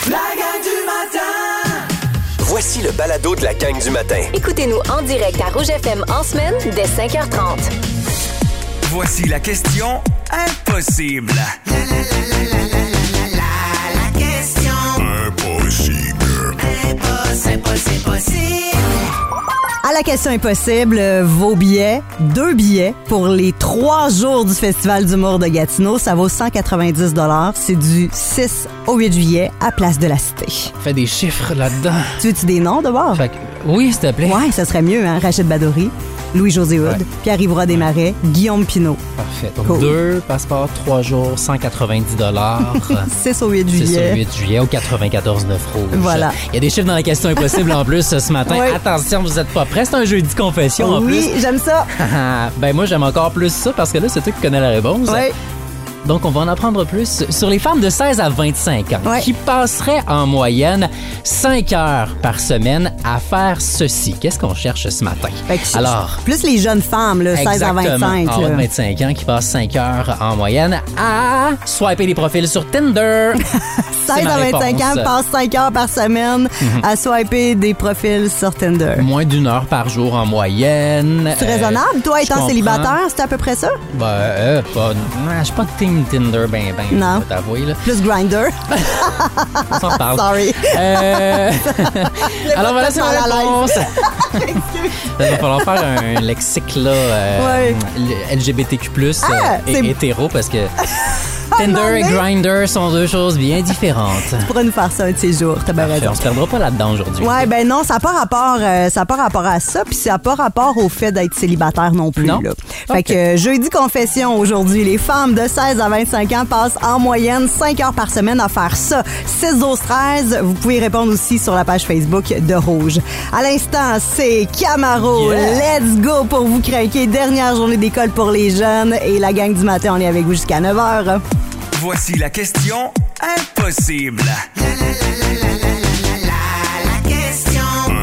La gang du matin! Voici le balado de la gang du matin. Écoutez-nous en direct à Rouge FM en semaine dès 5h30. Voici la question impossible. La question impossible. À la question impossible, vos billets, 2 billets pour les 3 jours du Festival d'humour de Gatineau, ça vaut 190 $. C'est du 6 au 8 juillet à Place de la Cité. Fais des chiffres là-dedans. Tu veux-tu des noms d'abord? Oui, s'il te plaît. Ouais, ça serait mieux, hein? Rachid Badouri, Louis-José Hood, Pierre-Yves Roy Desmarais, Guillaume Pinault. Parfait. Donc, Cool. 2 passeports, 3 jours, 190 $. 6 au 8 6 juillet. au 8 juillet au 94,9 rouge. Voilà. Il y a des chiffres dans la question impossible en plus ce matin. Oui. Attention, vous êtes pas prêts. C'est un jeudi confession en plus. Oui, j'aime ça. Ben moi, j'aime encore plus ça parce que là, c'est toi qui connais la réponse. Oui. Donc, on va en apprendre plus sur les femmes de 16 à 25 ans Ouais. qui passeraient en moyenne 5 heures par semaine à faire ceci. Qu'est-ce qu'on cherche ce matin? Fait que Alors, plus les jeunes femmes, là, 16 à exactement, 25. en bas de là. 25 ans qui passent 5 heures en moyenne à swiper des profils sur Tinder. 16 ma à 25 ans réponse. passent 5 heures par semaine à swiper des profils sur Tinder. Moins d'1 heure par jour en moyenne. C'est raisonnable? Toi, je étant comprends. célibataire, c'est à peu près ça? Je suis pas team Tinder ben, Non. je vais t'avouer, là. Plus Grindr. On s'en parle. Sorry. Alors voilà, c'est ma mal à réponse. Il va falloir faire un lexique là, Ouais. LGBTQ+, c'est- et hétéro, parce que Tinder non, et mais- Grindr sont deux choses bien différentes. Tu pourrais nous faire ça un de ces jours, t'as bien Parfait, raison. on se perdra pas là-dedans aujourd'hui. Ouais, ben non, ça n'a pas rapport à ça, puis ça n'a pas rapport au fait d'être célibataire non plus. Non? Là. Fait Ok. que jeudi confession aujourd'hui, les femmes de 16 à 25 ans passent en moyenne 5 heures par semaine à faire ça. 6 12 13, vous pouvez répondre aussi sur la page Facebook de Rouge. À l'instant, c'est Camaro. Yeah. Let's go pour vous craquer. Dernière journée d'école pour les jeunes et la gang du matin, on est avec vous jusqu'à 9h. Voici la question impossible. La question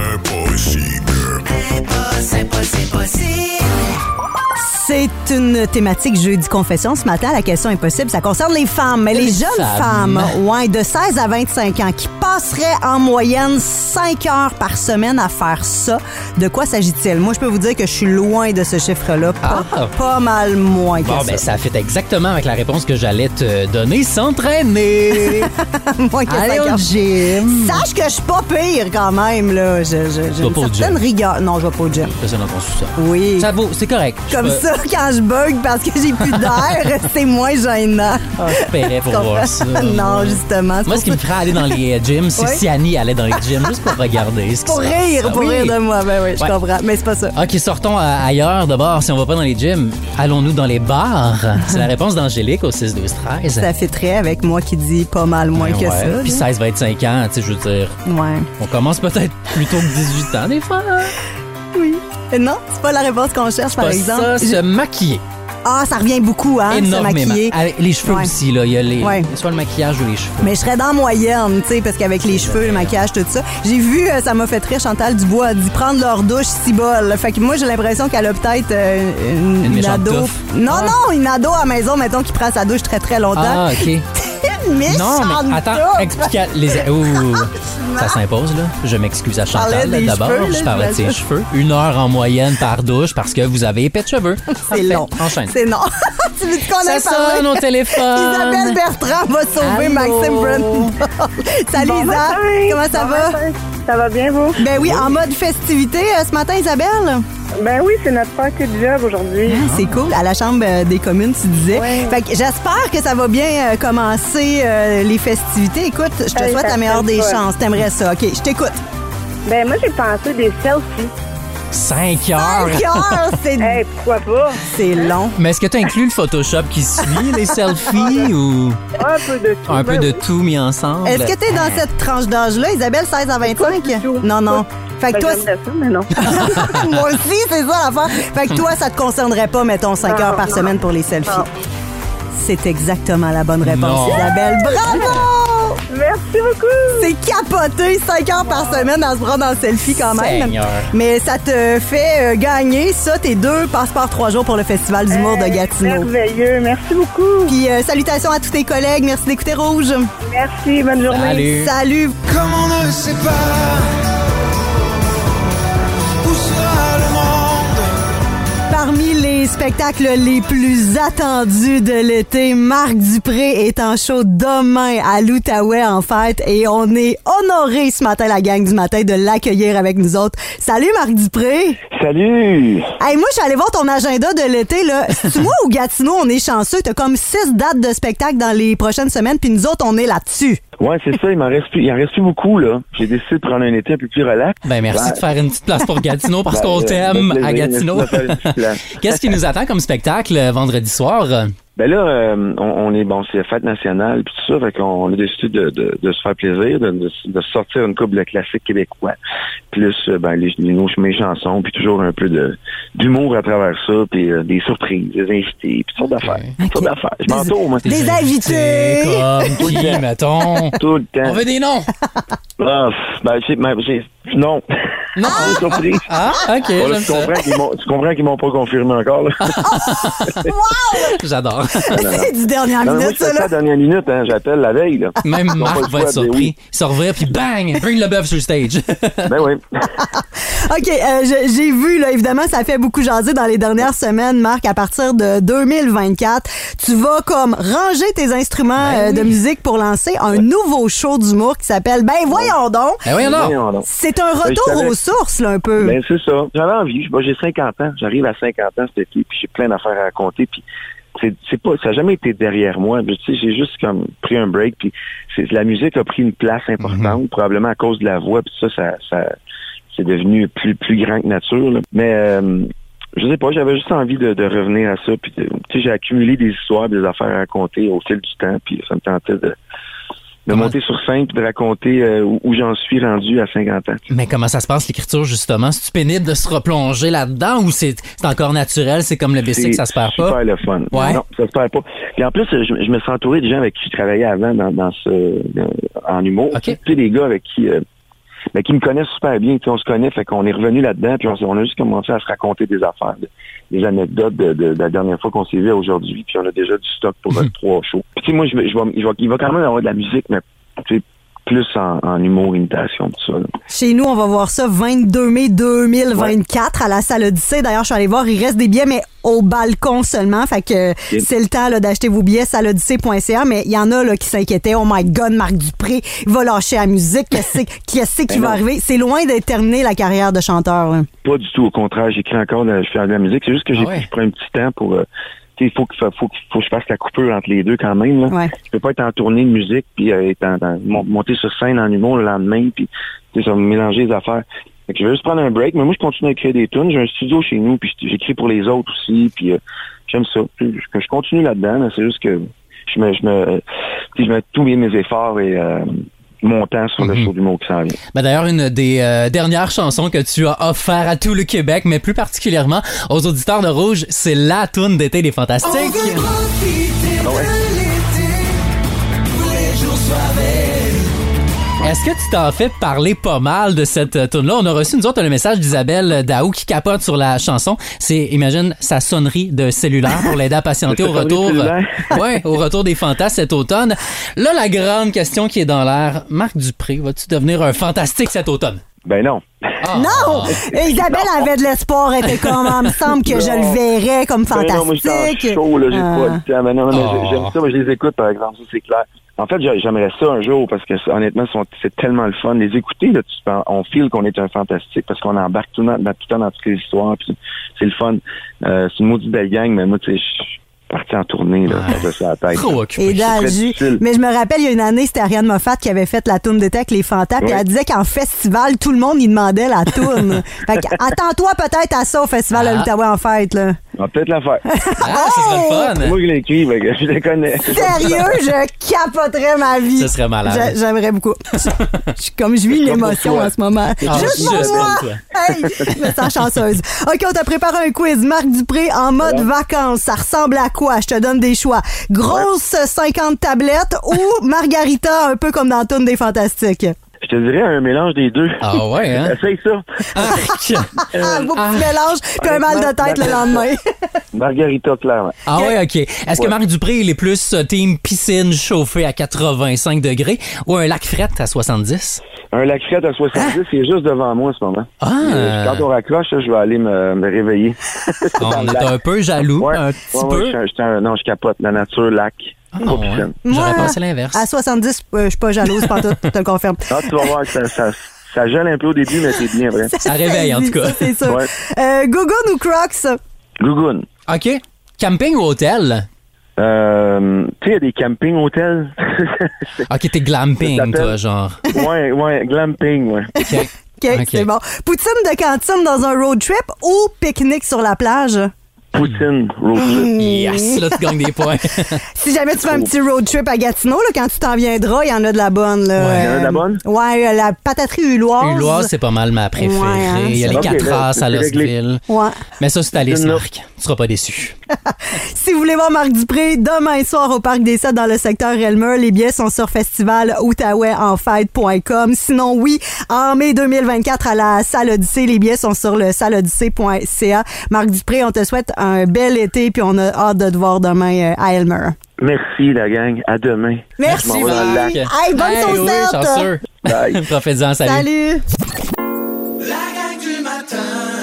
impossible. C'est une thématique jeudi confession ce matin. La question impossible, ça concerne les femmes. Mais les jeunes femmes, ouais, de 16 à 25 ans, qui passeraient en moyenne 5 heures par semaine à faire ça. De quoi s'agit-il? Moi, je peux vous dire que je suis loin de ce chiffre-là. Pas mal moins que Bon, ça. ben ça fait exactement avec la réponse que j'allais te donner. S'entraîner! Moins que Aller 5 au heures. gym! Sache que je suis pas pire quand même, là. J'ai vas une pas au certaine gym? rigueur. Non, je vais pas au gym. Fais ça dans ton sous-sol. Oui. Ça vaut, c'est correct. Comme ça, quand je bug parce que j'ai plus d'air, c'est moins gênant. Je paierais pour voir ça. Non, justement. c'est Moi, pour ce qui me ça- ferait aller dans les gyms, c'est Ouais. si Annie allait dans les gyms, juste pour regarder ce qui Pour se rire, passe. pour Ah oui. rire de moi. Ben oui, je Ouais. comprends. Mais c'est pas ça. OK, sortons ailleurs d'abord. Si on va pas dans les gyms, allons-nous dans les bars? C'est la réponse d'Angélique au 6-12-13. Ça fait très avec moi qui dit pas mal moins que ça. Puis là. 16-25 ans, tu sais, je veux dire, Ouais. on commence peut-être plutôt que 18 ans des fois. Oui. Non, c'est pas la réponse qu'on cherche, par Pas exemple. ça, se maquiller. Ah, ça revient beaucoup, hein, se Énormément. maquiller. Avec les cheveux Ouais. aussi, là. Il y a les, Ouais. soit le maquillage ou les cheveux. Mais je serais dans la moyenne, tu sais, parce qu'avec les cheveux, le maquillage, tout ça. J'ai vu, ça m'a fait rire, Chantal Dubois a dit prendre leur douche 6 bols. Fait que moi, j'ai l'impression qu'elle a peut-être Une méchante ado. touffe. Non, Ah. non, une ado à la maison, mettons, qui prend sa douche très, très longtemps. Ah, OK. Une méchante Non, mais attends, touffe. explique ça s'impose, là. Je m'excuse à parlais Chantal, là, des d'abord. cheveux, là, Je parlais de ses j'imagine. cheveux. 1 heure en moyenne par douche parce que vous avez épais de cheveux. C'est Parfait. long. Enchaîne. C'est non. Tu veux qu'on Ça aille parler? sonne au téléphone. Isabelle Bertrand va sauver Allô? Maxime Brandon. Salut Bon Isa, matin. comment ça Bon va? matin. Ça va bien, vous? Ben oui, en mode festivité ce matin, Isabelle. Ben oui, c'est notre party de job aujourd'hui. C'est cool, à la Chambre des communes, tu disais. Ouais. Fait que j'espère que ça va bien commencer les festivités. Écoute, je te Hey, souhaite ça la meilleure fait des fun. chances. T'aimerais ça. OK, je t'écoute. Ben moi, j'ai pensé des selfies. 5 heures. 5 heures, c'est Hey, pourquoi pas? c'est long. Mais est-ce que tu inclus le Photoshop qui suit, les selfies ou Un peu de tout. un peu Ben de oui. tout mis ensemble? Est-ce que t'es dans cette tranche d'âge-là, Isabelle, 16 à 25? du tout. Non, non. Fait que Ben, toi, j'aimerais ça, mais non. moi aussi, c'est ça l'affaire. Fait que toi, ça te concernerait pas, mettons, 5 heures par semaine pour les selfies. Non. C'est exactement la bonne réponse, Non. Isabelle. Bravo! Merci beaucoup. C'est capoté, 5 heures par semaine à se prendre en selfie quand même. Seigneur. Mais ça te fait gagner ça, tes 2 passeports 3 jours pour le Festival d'humour de Gatineau. Merveilleux. Merci beaucoup. Puis salutations à tous tes collègues. Merci d'écouter Rouge. Merci. Bonne journée. Salut. Comme on ne sait pas où sera le monde. Parmi les spectacles les plus attendus de l'été, Marc Dupré est en show demain à l'Outaouais en fête et on est honoré ce matin, la gang du matin, de l'accueillir avec nous autres. Salut Marc Dupré! Salut! Hey, moi, je suis allée voir ton agenda de l'été, là. C'est moi ou Gatineau, on est chanceux. T'as comme 6 dates de spectacle dans les prochaines semaines, puis nous autres, on est là-dessus. Ouais, c'est ça, il en reste plus beaucoup, là. J'ai décidé de prendre un été un peu plus relax. Ben, merci de faire une petite place pour Gatineau parce qu'on t'aime à Gatineau. Qu'est-ce qui nous attend comme spectacle vendredi soir? Ben là, on est, c'est la fête nationale puis tout ça, fait qu'on a décidé de se faire plaisir, de sortir une couple de classiques québécois, plus mes chansons, puis toujours un peu d'humour à travers ça, puis des surprises, des invités, puis toutes sortes d'affaires. Toutes sortes d'affaires. Je m'entoure, moi. Des invités! Comme qui, mettons? Tout le temps. On veut des noms! Ah, non. Non. Des surprises. Ah, OK, Voilà, j'aime ça. tu comprends qu'ils m'ont pas confirmé encore, là. J'adore. C'est du dernière Non, moi, minute, je fais ça, ça là. à la dernière minute, hein. J'appelle la veille, là. Même Ils ont pas Marc le va choix être de dire surpris. oui. Il se revient, puis bang! Bring le bœuf sur le stage. Ben oui. OK, j'ai vu, là, évidemment, ça fait beaucoup jaser dans les dernières semaines, Marc, à partir de 2024. Tu vas comme ranger tes instruments de musique pour lancer un nouveau show d'humour qui s'appelle Ben voyons donc! Ben voyons donc! Voyons donc. C'est un retour je savais. aux sources, là, un peu. Ben, c'est ça. J'avais envie. Moi, j'ai 50 ans. J'arrive à 50 ans cet été, puis j'ai plein d'affaires à raconter, puis c'est pas, ça n'a jamais été derrière moi. Tu sais, j'ai juste comme pris un break, puis la musique a pris une place importante, probablement à cause de la voix, puis ça c'est devenu plus grand que nature, là. Mais je sais pas, j'avais juste envie de revenir à ça, puis tu sais, j'ai accumulé des histoires, des affaires à raconter au fil du temps, puis ça me tentait de monter sur scène puis de raconter où j'en suis rendu à 50 ans. Mais comment ça se passe, l'écriture, justement? C'est-tu pénible de se replonger là-dedans ou c'est encore naturel? C'est comme le BC que ça se perd pas? C'est super le fun. Ouais. Non, ça se perd pas. Puis en plus, je me suis entouré de gens avec qui je travaillais avant en humour. Okay. Tu sais, des gars avec qui me connaissent super bien. On se connaît, fait qu'on est revenu là-dedans, puis on a juste commencé à se raconter des affaires, des anecdotes de la dernière fois qu'on s'est vu à aujourd'hui, puis on a déjà du stock pour 3 shows. Puis tu sais, moi, il va quand même avoir de la musique, mais tu sais, plus en humour, imitation, tout ça, là. Chez nous, on va voir ça 22 mai 2024 à la Salle Odyssée. D'ailleurs, je suis allée voir, il reste des billets, mais au balcon seulement. Fait que c'est le temps là, d'acheter vos billets, salleodyssée.ca. Mais il y en a là, qui s'inquiétaient. Oh my God, Marc Dupré, il va lâcher la musique. Qu'est-ce qui va arriver? C'est loin d'être terminé, la carrière de chanteur, là. Pas du tout, au contraire. J'écris encore, je fais de la musique. C'est juste que je prends un petit temps pour... il faut que je fasse la coupure entre les deux quand même, là. Ouais. Je peux pas être en tournée de musique puis monter sur scène en humour le lendemain puis ça va me mélanger les affaires. Fait que je vais juste prendre un break, mais moi je continue à écrire des tunes. J'ai un studio chez nous puis j'écris pour les autres aussi puis j'aime ça. Je continue là-dedans, là. C'est juste que je mets tous mes efforts et mon temps sur le show d'humour qui s'en vient. Ben d'ailleurs, une des dernières chansons que tu as offert à tout le Québec, mais plus particulièrement aux auditeurs de Rouge, c'est la toune d'été des Fantastiques. Est-ce que tu t'en fais parler pas mal de cette toune-là? On a reçu, nous autres, le message d'Isabelle Daou qui capote sur la chanson. C'est, imagine, sa sonnerie de cellulaire pour l'aider à patienter au retour. Ouais, au retour des Fantastes cet automne. Là, la grande question qui est dans l'air, Marc Dupré, vas-tu devenir un fantastique cet automne? Ben non. Non! Isabelle avait de l'espoir, elle était comme, il me semble que je le verrais comme fantastique. Non, moi, j'étais en show, là, j'ai pas le temps. Mais non, j'aime ça, moi, je les écoute, par exemple, ça, c'est clair. En fait, j'aimerais ça un jour, parce que, honnêtement, c'est tellement le fun. Les écouter, là, on feel qu'on est un fantastique, parce qu'on embarque tout le temps dans toutes les histoires, puis c'est le fun. C'est une maudite belle gang, mais moi, tu sais, je suis parti en tournée, là, ça sur la tête. Trop occupé. Et mais je me rappelle, il y a une année, c'était Ariane Moffat qui avait fait la toune d'été avec les Fantas, puis elle disait qu'en festival, tout le monde y demandait la toune. Fait que, attends-toi peut-être à ça au festival de l'Outaouais en fête, là. On va peut-être la faire. Ah, ça serait le fun. C'est moi qui l'ai écrit, mais je les connais. Sérieux, je capoterais ma vie. Ça serait malade. J'aimerais beaucoup. Je vis une émotion en ce moment. Juste pour moi. Hey, je me sens chanceuse. OK, on t'a préparé un quiz. Marc Dupré en mode vacances. Ça ressemble à quoi? Je te donne des choix. Grosse 50 tablettes ou margarita un peu comme dans Toune des Fantastiques? Je te dirais un mélange des deux. Ah ouais, hein? Essaye ça. Beaucoup de mélange puis un mal de tête le lendemain. Margarita, clairement. Ah ouais, OK. Est-ce que Marc Dupré, il est plus team piscine chauffée à 85 degrés ou un lac fret à 70? Un lac fret à 70, c'est juste devant moi en ce moment. Quand on raccroche, je vais aller me réveiller. On est un peu jaloux, un petit peu. Non, je capote. La nature, lac. Ouais. J'aurais pensé l'inverse. À 70, je suis pas jalouse, pas tout, je te le confirme. Ah, tu vas voir que ça gèle un peu au début, mais c'est bien vrai. Ça réveille, en tout cas. C'est ça. Ouais. Gougoune ou Crocs? Gougoune. OK. Camping ou hôtel? Tu sais, il y a des camping-hôtels. OK, t'es glamping, toi, genre. Ouais, glamping, ouais. OK, c'est bon. Poutine de cantine dans un road trip ou pique-nique sur la plage? Poutine, road trip. Yes, là, tu gagnes des points. Si jamais tu fais un petit road trip à Gatineau, là, quand tu t'en viendras, il y en a de la bonne. Là. Ouais. Il y en a de la bonne? Ouais, la pataterie Huloise. Huloise, c'est pas mal ma préférée. Ouais, hein, il y a les 4 races à Losville. Ouais. Mais ça, c'est à liste, Marc. Tu seras pas déçu. Si vous voulez voir Marc Dupré, demain soir au Parc des Sept dans le secteur Elmer, les billets sont sur festivaloutaouaixenfête.com. Sinon, oui, en mai 2024 à la Salle Odyssée, les billets sont sur le salleodyssée.ca. Marc Dupré, on te souhaite un bel été puis on a hâte de te voir demain à Elmer. Merci, la gang. À demain. Merci, Marc. Hey, bonne saucette! Oui, chanceux. Bye. Profite-en, salut. La gang du matin.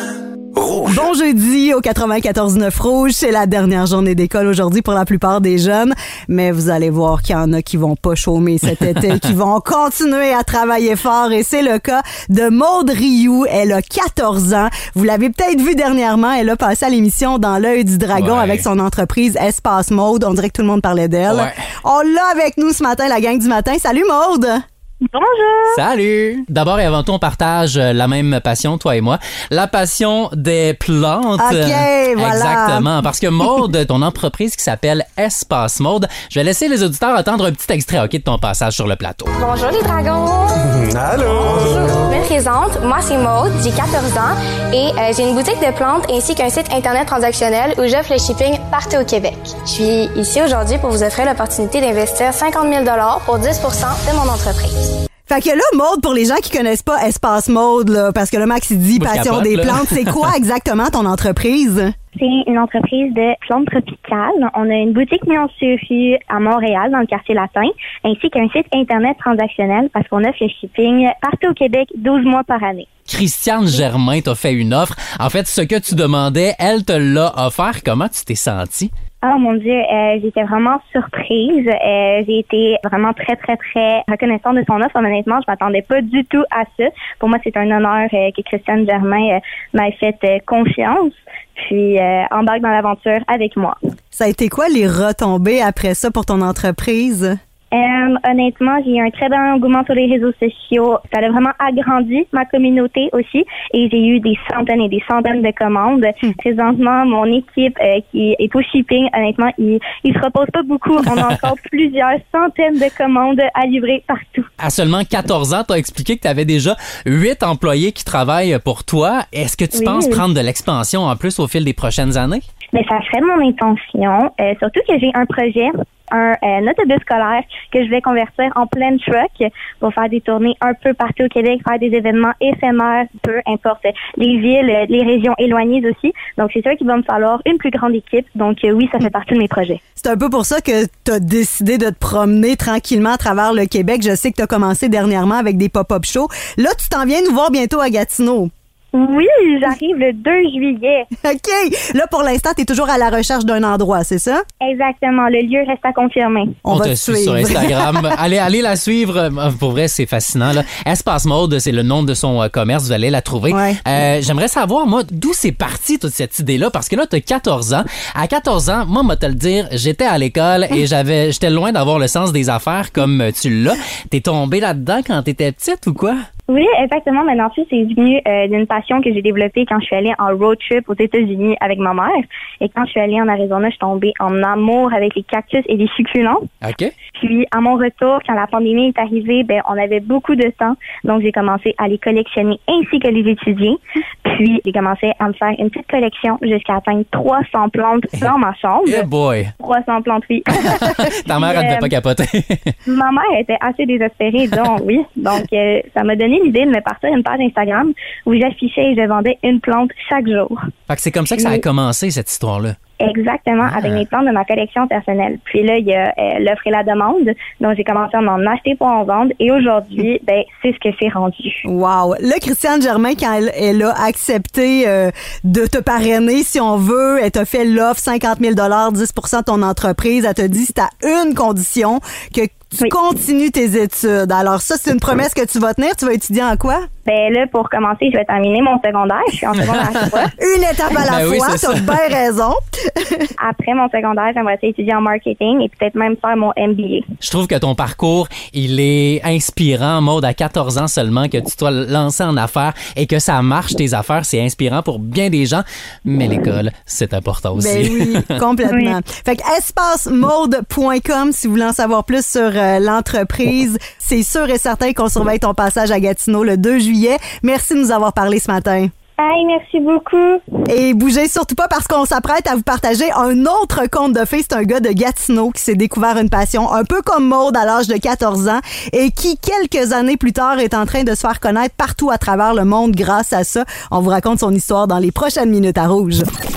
Bon jeudi au 94.9 Rouge. C'est la dernière journée d'école aujourd'hui pour la plupart des jeunes. Mais vous allez voir qu'il y en a qui vont pas chômer cet été, qui vont continuer à travailler fort. Et c'est le cas de Maude Rioux. Elle a 14 ans. Vous l'avez peut-être vu dernièrement. Elle a passé à l'émission Dans l'œil du dragon avec son entreprise Espace Maude. On dirait que tout le monde parlait d'elle. Ouais. On l'a avec nous ce matin, la gang du matin. Salut Maude! Bonjour! Salut! D'abord et avant tout, on partage la même passion, toi et moi. La passion des plantes. OK, voilà. Exactement. Parce que Maude, ton entreprise qui s'appelle Espace Maude, je vais laisser les auditeurs entendre un petit extrait, OK, de ton passage sur le plateau. Bonjour les dragons! Allô! Je me présente, moi c'est Maude, j'ai 14 ans et j'ai une boutique de plantes ainsi qu'un site internet transactionnel où j'offre le shipping partout au Québec. Je suis ici aujourd'hui pour vous offrir l'opportunité d'investir 50 000 $ pour 10 % de mon entreprise. Fait que là, Maude, pour les gens qui connaissent pas Espace Maude, là, parce que le Max, il dit Moi, je passion capote, des là. plantes, c'est quoi exactement ton entreprise? C'est une entreprise de plantes tropicales. On a une boutique Nuance-sur-Rue à Montréal, dans le quartier latin, ainsi qu'un site Internet transactionnel parce qu'on offre le shipping partout au Québec 12 mois par année. Christiane Germain t'a fait une offre. En fait, ce que tu demandais, elle te l'a offert. Comment tu t'es sentie? Oh mon Dieu, j'étais vraiment surprise. J'ai été vraiment très, très, très reconnaissante de son offre. Honnêtement, je m'attendais pas du tout à ça. Pour moi, c'est un honneur que Christiane Germain m'ait fait confiance. Puis embarque dans l'aventure avec moi. Ça a été quoi les retombées après ça pour ton entreprise? Honnêtement, j'ai eu un très bon engouement sur les réseaux sociaux. Ça a vraiment agrandi ma communauté aussi et j'ai eu des centaines et des centaines de commandes. Présentement, mon équipe qui est au shipping, honnêtement, il se repose pas beaucoup. On a encore plusieurs centaines de commandes à livrer partout. À seulement 14 ans, t'as expliqué que tu avais déjà 8 employés qui travaillent pour toi. Est-ce que tu penses prendre de l'expansion en plus au fil des prochaines années? Mais ça serait mon intention. Surtout que j'ai un projet, un autobus scolaire que je vais convertir en plein truck pour faire des tournées un peu partout au Québec, faire des événements éphémères, peu importe les villes, les régions éloignées aussi. Donc, c'est sûr qu'il va me falloir une plus grande équipe. Donc, oui, ça fait partie de mes projets. C'est un peu pour ça que tu as décidé de te promener tranquillement à travers le Québec. Je sais que tu as commencé dernièrement avec des pop-up shows. Là, tu t'en viens nous voir bientôt à Gatineau. Oui, j'arrive le 2 juillet. OK. Là, pour l'instant, tu es toujours à la recherche d'un endroit, c'est ça? Exactement. Le lieu reste à confirmer. On te suit sur Instagram. allez la suivre. Pour vrai, c'est fascinant. Là. Espace Maude, c'est le nom de son commerce. Vous allez la trouver. Ouais. J'aimerais savoir, moi, d'où c'est parti toute cette idée-là. Parce que là, tu as 14 ans. À 14 ans, moi, te le dire, j'étais à l'école et j'étais loin d'avoir le sens des affaires comme tu l'as. T'es tombée là-dedans quand t'étais petite ou quoi? Oui, exactement. Mais ensuite, c'est venu d'une passion que j'ai développée quand je suis allée en road trip aux États-Unis avec ma mère. Et quand je suis allée en Arizona, je suis tombée en amour avec les cactus et les succulents. OK. Puis, à mon retour, quand la pandémie est arrivée, on avait beaucoup de temps. Donc, j'ai commencé à les collectionner ainsi que les étudier. Puis, j'ai commencé à me faire une petite collection jusqu'à atteindre 300 plantes dans ma chambre. Yeah boy! 300 plantes, oui. Ta mère, elle ne devait pas capoter. Ma mère était assez désespérée, donc oui. Donc, ça m'a donné l'idée de me partir une page Instagram où j'affichais et je vendais une plante chaque jour. Fait que c'est comme ça que ça a commencé, cette histoire-là. Exactement, avec mes plantes de ma collection personnelle. Puis là, il y a l'offre et la demande. Donc, j'ai commencé à m'en acheter pour en vendre. Et aujourd'hui, c'est ce que c'est rendu. Wow! Là, Christiane Germain, quand elle a accepté de te parrainer, si on veut, elle t'a fait l'offre 50 000 $, 10 % de ton entreprise. Elle t'a dit, c'est à une condition, que tu continues tes études. Alors ça, c'est une promesse que tu vas tenir. Tu vas étudier en quoi? Là, pour commencer, je vais terminer mon secondaire. Je suis en secondaire 3. Une étape à la fois, t'as bien raison. Après mon secondaire, j'aimerais étudier en marketing et peut-être même faire mon MBA. Je trouve que ton parcours, il est inspirant, Maude, à 14 ans seulement, que tu sois lancé en affaires et que ça marche, tes affaires. C'est inspirant pour bien des gens, mais l'école, c'est important aussi. Ben oui, complètement. Oui. Fait que espacemode.com si vous voulez en savoir plus sur l'entreprise. C'est sûr et certain qu'on surveille ton passage à Gatineau le 2 juillet. Merci de nous avoir parlé ce matin. Hey, merci beaucoup. Et bougez surtout pas parce qu'on s'apprête à vous partager un autre conte de fées. C'est un gars de Gatineau qui s'est découvert une passion un peu comme Maude à l'âge de 14 ans et qui, quelques années plus tard, est en train de se faire connaître partout à travers le monde grâce à ça. On vous raconte son histoire dans les prochaines minutes à Rouge.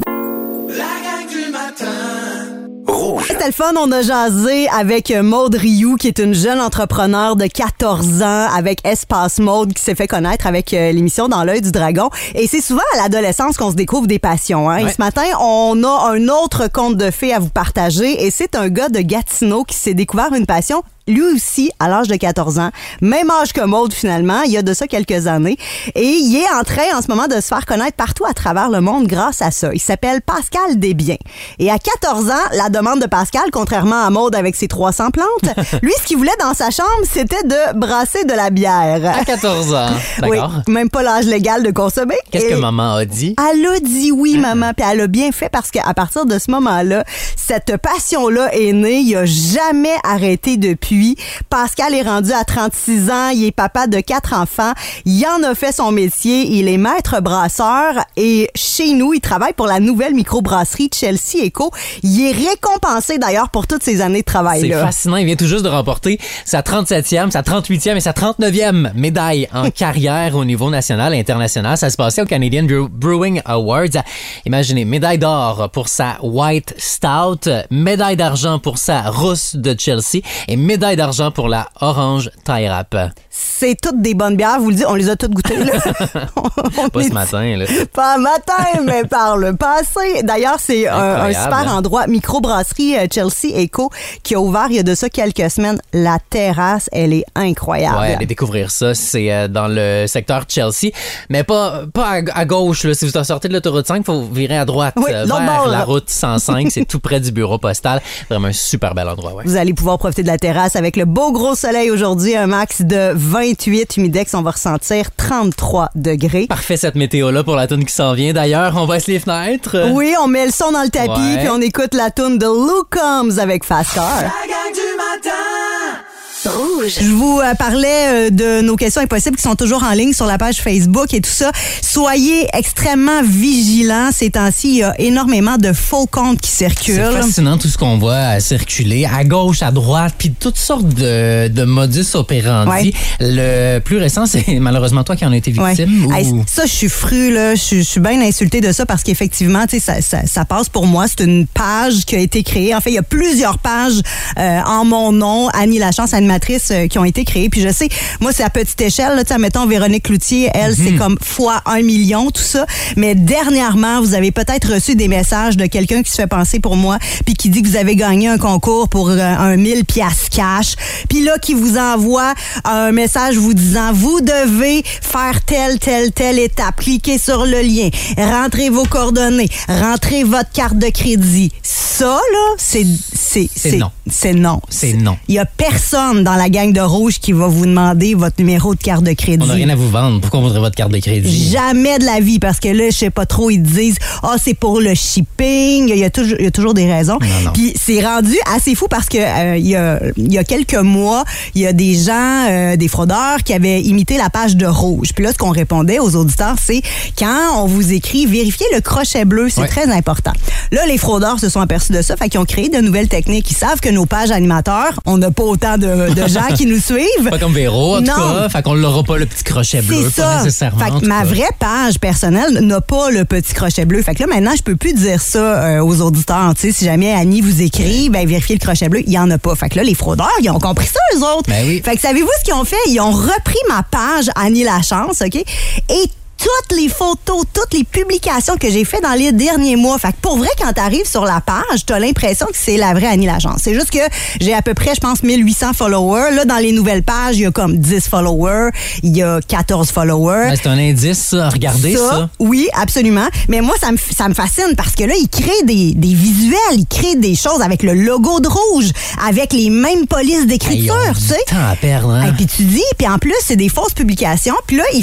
La gang du matin. C'était le fun, on a jasé avec Maude Rioux, qui est une jeune entrepreneur de 14 ans avec Espace Mode qui s'est fait connaître avec l'émission Dans l'œil du dragon. Et c'est souvent à l'adolescence qu'on se découvre des passions. Hein? Ouais. Et ce matin, on a un autre conte de fées à vous partager et c'est un gars de Gatineau qui s'est découvert une passion. Lui aussi, à l'âge de 14 ans, même âge que Maude finalement, il y a de ça quelques années. Et il est en train en ce moment de se faire connaître partout à travers le monde grâce à ça. Il s'appelle Pascal Desbiens. Et à 14 ans, la demande de Pascal, contrairement à Maude avec ses 300 plantes, lui, ce qu'il voulait dans sa chambre, c'était de brasser de la bière. À 14 ans, d'accord. Oui, même pas l'âge légal de consommer. Qu'est-ce que maman a dit? Elle a dit oui, maman, puis elle a bien fait parce qu'à partir de ce moment-là, cette passion-là est née. Il a jamais arrêté depuis. Pascal est rendu à 36 ans, il est papa de 4 enfants, il en a fait son métier, il est maître brasseur et chez nous, il travaille pour la nouvelle microbrasserie Chelsea Eco. Il est récompensé d'ailleurs pour toutes ces années de travail-là. C'est fascinant, il vient tout juste de remporter sa 37e, sa 38e et sa 39e médaille en carrière au niveau national et international. Ça se passait au Canadian Brewing Awards. Imaginez, médaille d'or pour sa White Stout, médaille d'argent pour sa rousse de Chelsea et médaille d'argent pour la Orange Tie Wrap. C'est toutes des bonnes bières, vous le dites, on les a toutes goûtées. Là. Pas ce matin. Là. Pas matin, mais par le passé. D'ailleurs, c'est un super endroit, microbrasserie Chelsea Eco, qui a ouvert il y a de ça quelques semaines. La terrasse, elle est incroyable. Ouais, allez découvrir ça, c'est dans le secteur Chelsea, mais pas à gauche. Là. Si vous sortez de l'autoroute 5, il faut virer à droite vers la route 105. C'est tout près du bureau postal. Vraiment un super bel endroit. Ouais. Vous allez pouvoir profiter de la terrasse avec le beau gros soleil aujourd'hui, un max de 28 humidex, on va ressentir 33 degrés. Parfait cette météo-là pour la toune qui s'en vient. D'ailleurs, on baisse les fenêtres. Oui, on met le son dans le tapis puis on écoute la toune de Luke Combs avec Fast Car. La gang du matin. Rouge. Je vous parlais de nos questions impossibles qui sont toujours en ligne sur la page Facebook et tout ça. Soyez extrêmement vigilants. Ces temps-ci, il y a énormément de faux comptes qui circulent. C'est fascinant tout ce qu'on voit circuler à gauche, à droite, puis toutes sortes de modus operandi. Ouais. Le plus récent, c'est malheureusement toi qui en as été victime. Ouais. Ou... Ça, je suis fru, là. Je suis bien insultée de ça parce qu'effectivement, tu sais, ça passe pour moi. C'est une page qui a été créée. En fait, il y a plusieurs pages en mon nom. Annie Lachance, animatrice qui ont été créées. Puis je sais, moi, c'est à petite échelle. Là, mettons, Véronique Cloutier, elle, c'est comme fois 1 million, tout ça. Mais dernièrement, vous avez peut-être reçu des messages de quelqu'un qui se fait passer pour moi puis qui dit que vous avez gagné un concours pour un 1000 piastres cash. Puis là, qui vous envoie un message vous disant, vous devez faire telle étape. Cliquez sur le lien. Rentrez vos coordonnées. Rentrez votre carte de crédit. Ça, là, c'est non. c'est non. C'est non. Il y a personne dans la gang de Rouge qui va vous demander votre numéro de carte de crédit. On n'a rien à vous vendre. Pourquoi on voudrait votre carte de crédit? Jamais de la vie, parce que là, je sais pas trop, ils disent « Ah, c'est pour le shipping ». Il y a toujours des raisons. Puis c'est rendu assez fou parce que il y a quelques mois, il y a des gens, des fraudeurs qui avaient imité la page de Rouge. Puis là, ce qu'on répondait aux auditeurs, c'est quand on vous écrit « Vérifiez le crochet bleu », c'est très important. Là, les fraudeurs se sont aperçus de ça, fait qu'ils ont créé de nouvelles techniques. Ils savent que nos pages animateurs, on n'a pas autant de gens qui nous suivent. Pas comme Véro, en tout cas. Fait qu'on l'aura pas le petit crochet bleu. C'est pas ça. nécessairement. Fait que ma vraie page personnelle n'a pas le petit crochet bleu. Fait que là, maintenant, je peux plus dire ça aux auditeurs. Tu sais, si jamais Annie vous écrit, ben vérifiez le crochet bleu, il y en a pas. Fait que là, les fraudeurs, ils ont compris ça, eux autres. Ben oui. Fait que savez-vous ce qu'ils ont fait? Ils ont repris ma page Annie Lachance, OK? Et toutes les photos, toutes les publications que j'ai fait dans les derniers mois. Fait que pour vrai, quand t'arrives sur la page, t'as l'impression que c'est la vraie Annie Lachance. C'est juste que j'ai à peu près, je pense, 1800 followers. Là, dans les nouvelles pages, il y a comme 10 followers, il y a 14 followers. Ben, c'est un indice, ça. Regardez ça. Oui, absolument. Mais moi, ça me fascine parce que là, ils créent des visuels, ils créent des choses avec le logo de Rouge, avec les mêmes polices d'écriture, tu sais. Temps à perdre, hein? Et puis tu dis, puis en plus, c'est des fausses publications. Puis là, ils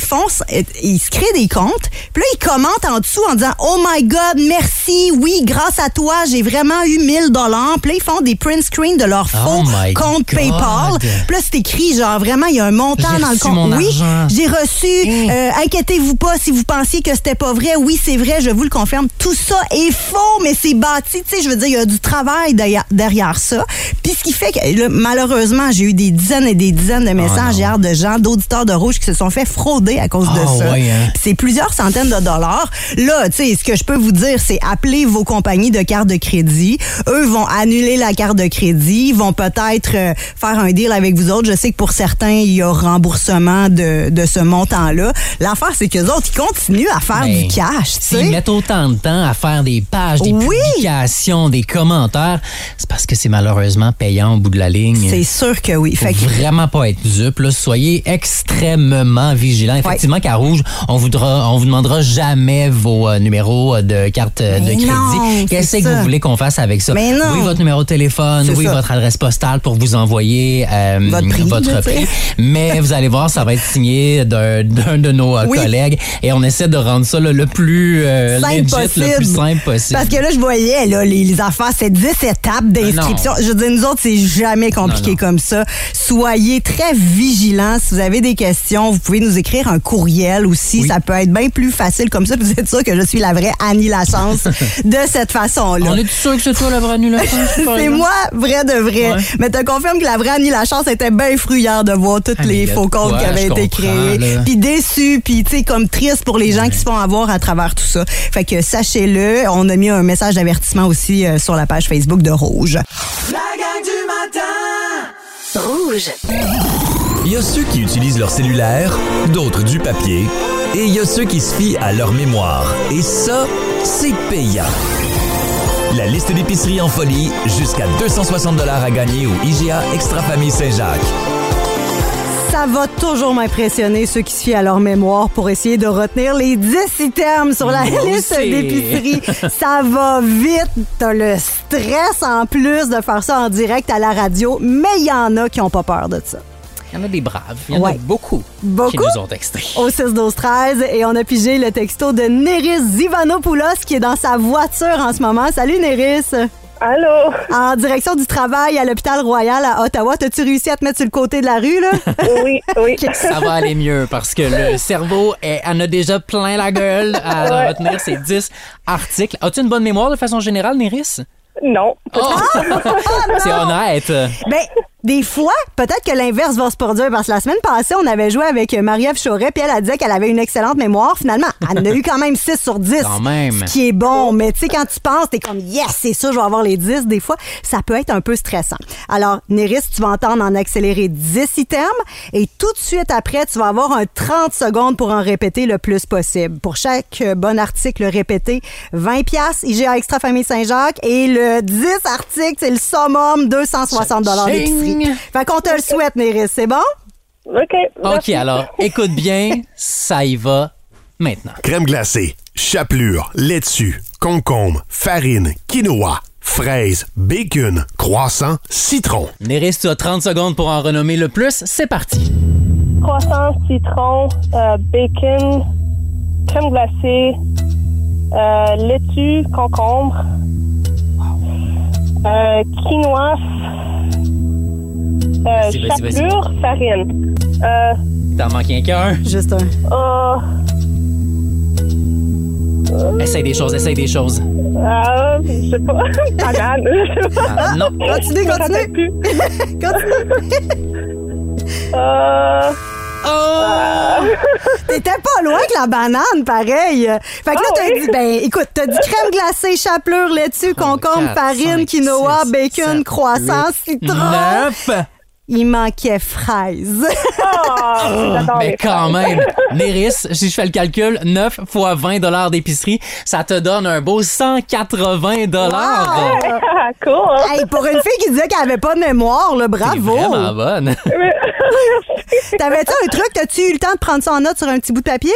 se créent des comptes. Puis là, ils commentent en dessous en disant « Oh my God, merci, oui, grâce à toi, j'ai vraiment eu 1000 $. Puis là, ils font des print screens de leur faux compte PayPal. Puis là, c'est écrit genre vraiment, il y a un montant dans le compte. Oui, j'ai reçu. Inquiétez-vous pas si vous pensiez que c'était pas vrai. Oui, c'est vrai, je vous le confirme. Tout ça est faux, mais c'est bâti. Tu sais, je veux dire, il y a du travail derrière ça. Puis ce qui fait que là, malheureusement, j'ai eu des dizaines et des dizaines de messages hier de gens, d'auditeurs de Rouge qui se sont fait frauder à cause de ça. Ouais, hein? C'est plusieurs centaines de dollars. Là, tu sais, ce que je peux vous dire, c'est appeler vos compagnies de carte de crédit. Eux vont annuler la carte de crédit, vont peut-être faire un deal avec vous autres. Je sais que pour certains, il y a remboursement de ce montant-là. L'affaire, c'est qu'eux autres, ils continuent à faire du cash, tu sais. Ils mettent autant de temps à faire des pages, des publications, des commentaires. C'est parce que c'est malheureusement payant au bout de la ligne. C'est sûr que oui. Faut vraiment pas être dupe. Là. Soyez extrêmement vigilants. Effectivement, qu'à Rouge, on vous demandera jamais vos numéros de carte de crédit. Qu'est-ce que vous voulez qu'on fasse avec ça? Oui, votre numéro de téléphone, votre adresse postale pour vous envoyer votre prix. Mais vous allez voir, ça va être signé d'un de nos collègues et on essaie de rendre ça le plus legit, le plus simple possible. Parce que là, je voyais là, les affaires, c'est 10 étapes d'inscription. Je veux dire, nous autres, c'est jamais compliqué comme ça. Soyez très vigilants. Si vous avez des questions, vous pouvez nous écrire un courriel aussi. Ça peut être bien plus facile comme ça. Vous êtes sûr que je suis la vraie Annie Lachance de cette façon-là. On est sûr que c'est toi la vraie Annie Lachance? C'est moi, vrai de vrai. Ouais. Mais te confirme que la vraie Annie Lachance était bien fruyère de voir tous les faux comptes qui avaient été créés. Puis déçue, puis tu sais, comme triste pour les gens qui se font avoir à travers tout ça. Fait que sachez-le, on a mis un message d'avertissement aussi sur la page Facebook de Rouge. La gang du matin! Rouge. Il y a ceux qui utilisent leur cellulaire, d'autres du papier, et il y a ceux qui se fient à leur mémoire. Et ça, c'est payant. La liste d'épicerie en folie, jusqu'à 260 $ à gagner au IGA Extra Famille Saint-Jacques. Ça va toujours m'impressionner, ceux qui se fient à leur mémoire pour essayer de retenir les 10 items sur la liste d'épicerie. Ça va vite. T'as le stress en plus de faire ça en direct à la radio, mais il y en a qui n'ont pas peur de ça. Il y en a des braves. Il y en a beaucoup qui nous ont texté. Au 6-12-13, et on a pigé le texto de Néris Zivanopoulos qui est dans sa voiture en ce moment. Salut Néris! Allô? En direction du travail à l'hôpital Royal à Ottawa. T'as-tu réussi à te mettre sur le côté de la rue, là? Oui. Ça va aller mieux parce que le cerveau, en a déjà plein la gueule à retenir ces 10 articles. As-tu une bonne mémoire de façon générale, Néris? Non. C'est honnête. Ben, des fois, peut-être que l'inverse va se produire parce que la semaine passée, on avait joué avec Marie-Ève Chauret puis elle a dit qu'elle avait une excellente mémoire. Finalement, elle en a eu quand même 6 sur 10. Quand même. Ce qui est bon. Mais tu sais, quand tu penses, t'es comme, yes, c'est ça, je vais avoir les 10. Des fois, ça peut être un peu stressant. Alors, Néris, tu vas entendre en accéléré 10 items et tout de suite après, tu vas avoir un 30 secondes pour en répéter le plus possible. Pour chaque bon article répété, 20$, IGA Extra Famille Saint-Jacques et le 10 articles, c'est le summum, 260 $ d'épicerie. Fait qu'on te le souhaite, Néris, c'est bon? OK, alors, écoute bien, ça y va maintenant. Crème glacée, chapelure, laitue, concombre, farine, quinoa, fraises, bacon, croissant, citron. Néris, tu as 30 secondes pour en renommer le plus. C'est parti. Croissant, citron, bacon, crème glacée, laitue, concombre, quinoa, chapelure, farine. T'en manques un qu'un. Juste un. Essaye des choses. Je sais pas. Banane. Non. Continue. T'étais pas loin que la banane, pareil. Fait que là, t'as dit crème glacée, chapelure, laitue, concombre, farine, quinoa, bacon, croissant, citron. 9. Il manquait fraises. Mais quand même, Néris, si je fais le calcul, 9 fois 20 $ d'épicerie, ça te donne un beau 180 $. Cool. Hey, pour une fille qui disait qu'elle avait pas de mémoire, là, bravo. T'es vraiment bonne. T'avais-tu un truc? T'as-tu eu le temps de prendre ça en note sur un petit bout de papier?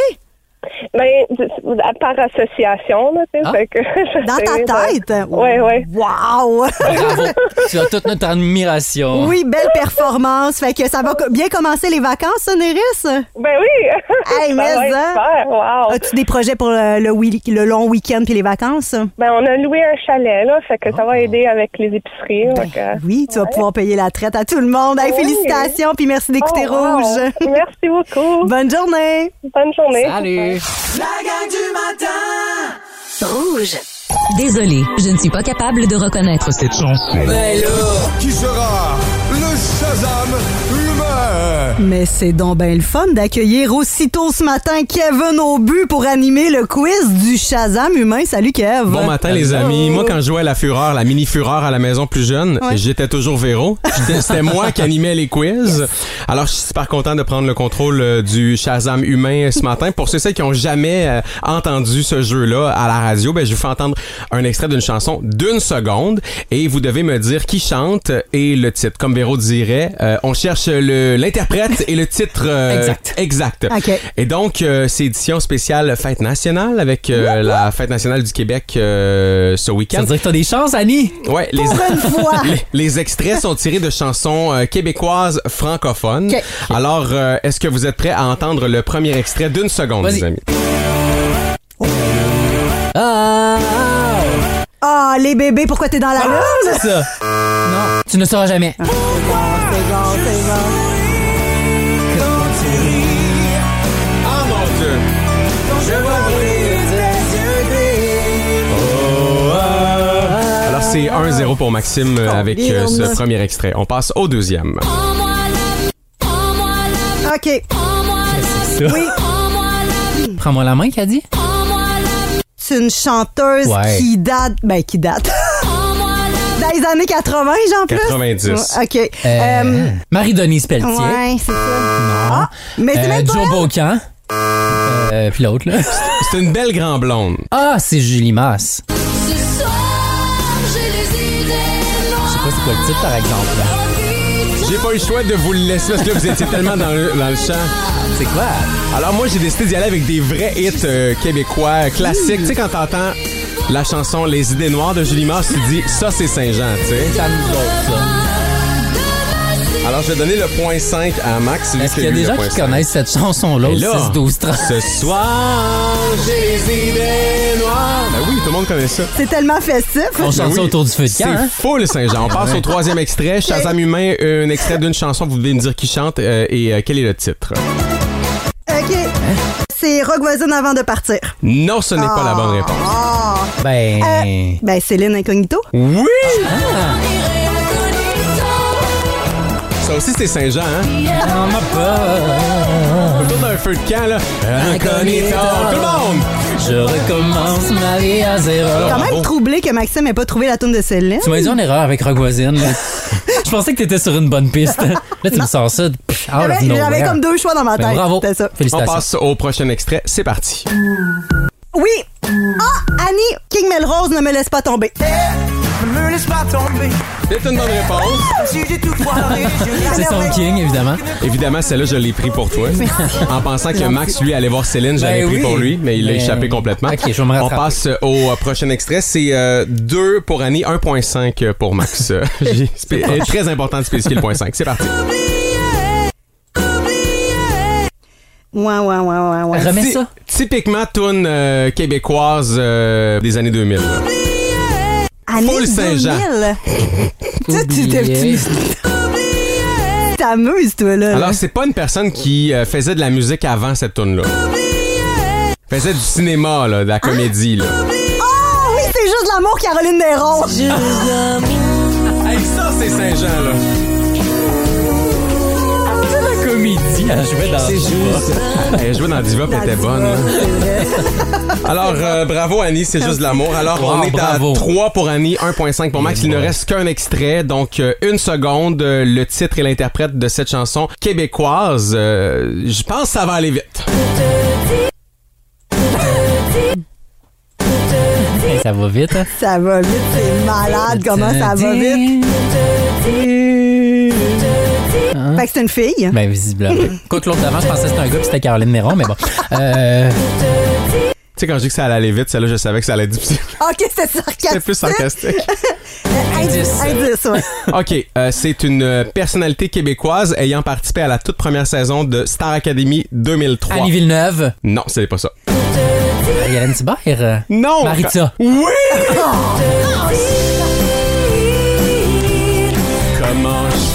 Par association, là, tu sais. Fait que dans ta tête? Oui. Wow! Bravo. Tu as toute notre admiration. Oui, belle performance. Fait que ça va bien commencer les vacances, ça, Néris? Ben oui! Hey, mais super, wow! As-tu des projets pour le long week-end puis les vacances? Ben, on a loué un chalet, là. Fait que ça va aider avec les épiceries. Oui, tu vas pouvoir payer la traite à tout le monde. Hey, félicitations, puis merci d'écouter Rouge. Merci beaucoup. Bonne journée. Bonne journée. Salut. La gang du matin. Rouge. Désolé, je ne suis pas capable de reconnaître cette chanson. Mais là, qui sera le Shazam humain? Mais c'est donc bien le fun d'accueillir aussitôt ce matin Kevin Aubu pour animer le quiz du Shazam humain. Salut Kev. Bon matin les amis. Moi quand je jouais à la Fureur, la mini Fureur à la maison plus jeune, j'étais toujours Véro. C'était moi qui animais les quiz. Yes. Alors je suis super content de prendre le contrôle du Shazam humain ce matin. Pour ceux qui ont jamais entendu ce jeu-là à la radio, je vous fais entendre un extrait d'une chanson d'1 seconde et vous devez me dire qui chante et le titre. Comme Véro dirait, on cherche l'interprète et le titre exact. Okay. Et donc, c'est édition spéciale Fête nationale avec la Fête nationale du Québec ce week-end. Ça veut dire que t'as des chances, Annie? Ouais, pour une fois. Les extraits sont tirés de chansons québécoises francophones. Okay. Alors, est-ce que vous êtes prêts à entendre le premier extrait d'1 seconde, les amis? Ah, les bébés, pourquoi t'es dans la lune? C'est ça. Non, tu ne sauras jamais. C'est bon. Ah, mon Dieu. Je vois briller tes yeux. Alors, c'est 1-0 pour Maxime avec ce premier extrait. On passe au deuxième. OK. C'est ça. Oui. Prends-moi la main, qu'a dit? C'est une chanteuse qui date. Dans les années 80, j'en plus? 90. OK. Marie-Denise Pelletier. Ouais, c'est ça. Non. Ah, mais c'est même pas Joe Bocan. Puis l'autre, là. C'est une belle grand blonde. Ah, c'est Julie Masse. Ce soir, j'ai des idées noires. Je sais pas c'est quoi le titre, par exemple. Là. J'ai pas eu le choix de vous le laisser parce que là, vous étiez tellement dans le champ. C'est quoi? Alors moi, j'ai décidé d'y aller avec des vrais hits québécois classiques. Tu sais, quand t'entends la chanson Les idées noires de Julie Masse, tu dis ça, c'est Saint-Jean, tu sais. Ça nous autres, ça. Alors, je vais donner le point 5 à Max. Est-ce qu'il y a des gens qui connaissent cette chanson-là au 6-12-30? Ce soir, j'ai les idées noires. Ben oui, tout le monde connaît ça. C'est tellement festif. On chante ça autour du feu de camp. C'est full Saint-Jean. On passe au troisième extrait. Shazam humain, un extrait d'une chanson. Vous devez me dire qui chante et quel est le titre. OK. C'est Rock Voisine avant de partir. Non, ce n'est pas la bonne réponse. Ben, Céline Incognito. Oui! Ça aussi, c'est Saint-Jean, hein? Autour d'un feu de camp, là. Incognito. Tout le monde! Je recommence ma vie à zéro. Je suis quand même troublé que Maxime n'ait pas trouvé la toune de Céline. Tu m'as dit en erreur avec Rock Voisine. Je pensais que t'étais sur une bonne piste. Là, tu me sors ça. J'avais comme 2 choix dans ma tête. Bravo. Ça. On Félicitations. passe au prochain extrait. C'est parti. Oui. Ah, Annie, King Melrose ne me laisse pas tomber. Ne me laisse pas tomber. C'est une bonne réponse. Si j'ai tout foiré, C'est son king, évidemment. Évidemment, celle-là, je l'ai pris pour toi. En pensant que Max, lui, allait voir Céline, j'avais pris pour lui, mais il l'a échappé complètement. OK, je vais me rattraper. On passe au prochain extrait. C'est 2 pour Annie, 1.5 pour Max. Très important de spécifier le point 5. C'est parti. Ouais. Remets ça. Typiquement, toune québécoise des années 2000. Année Full Saint-Jean. 2000. Tu t'amuses, toi, là. Alors, c'est pas une personne qui faisait de la musique avant cette toune-là. Faisait du cinéma, là, de la comédie, là. Oh, oui, c'est juste l'amour, Caroline Néron. Hey, ça, c'est Saint-Jean, là. C'est la comédie. Elle jouait dans Diva. Elle jouait dans Diva, puis elle était bonne. Là. Alors, bravo Annie, c'est juste de l'amour. Alors, on est bravo. À 3 pour Annie, 1.5 pour Max. Il ne reste qu'un extrait, donc 1 seconde. Le titre et l'interprète de cette chanson québécoise. Je pense que ça va aller vite. Ça va vite. Hein? Ça va vite, c'est malade. Comment ça va vite? Fait que c'est une fille. Ben, visiblement. Quoique l'autre d'avant, je pensais que c'était un gars puis c'était Caroline Néron, mais bon. Tu sais, quand je dis que ça allait aller vite, celle-là, je savais que ça allait être difficile. OK, c'était sarcastique. C'était plus sarcastique. Indice, ouais. OK, c'est une personnalité québécoise ayant participé à la toute première saison de Star Academy 2003. Annie Villeneuve. Non, c'est pas ça. Hélène Thibert. Non. Maritza. Oui! Comment je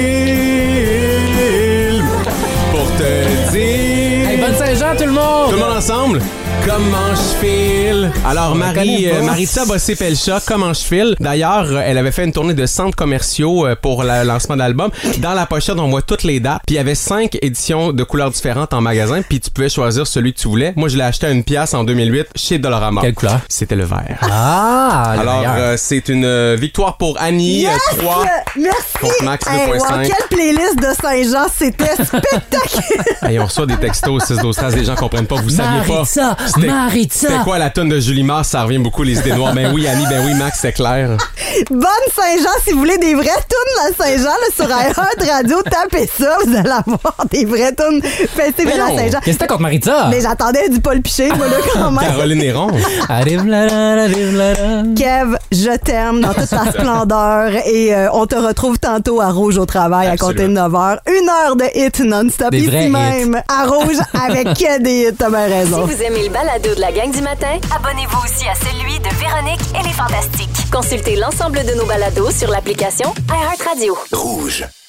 file pour te dire... Hey, bonne Saint-Jean, tout le monde! Tout le monde ensemble? Comment je file? Alors, Maritza Bossé-Pelcha, Comment je file? D'ailleurs, elle avait fait une tournée de centres commerciaux pour le lancement de l'album. Dans la pochette, on voit toutes les dates. Puis il y avait 5 éditions de couleurs différentes en magasin. Puis tu pouvais choisir celui que tu voulais. Moi, je l'ai acheté à 1$ en 2008 chez Dollarama. Quelle couleur? C'était le vert. Ah! Alors, c'est une victoire pour Annie. Yes! 3. Merci! Contre Max, 2.5. Wow, quelle playlist de Saint-Jean, c'était spectaculaire! Hey, on reçoit des textos 6-12-13, les gens comprennent pas, vous saviez pas. Maritza! C'était quoi la tonne de Julie Mars? Ça revient beaucoup, les idées noires. Ben oui, Annie, ben oui, Max, c'est clair. Bonne Saint-Jean, si vous voulez des vraies tunes de Saint-Jean, là, sur iHeart Radio, tapez ça, vous allez avoir des vraies tunes festives de la Saint-Jean. Qu'est-ce que t'as contre Maritza? Mais j'attendais du Paul Piché, moi, là, quand même. Caroline Néron. Arrive là. Kev, je t'aime dans toute ta splendeur et on te retrouve tantôt à Rouge au travail. Absolument. À compter de 9h. 1 heure de hits non-stop Des ici vrais même à Rouge avec que des hits, t'as bien raison. Si vous aimez le balado de la gang du matin, abonnez-vous aussi à celui de Véronique et les Fantastiques. Consultez l'ensemble de nos balados sur l'application iHeartRadio. Rouge.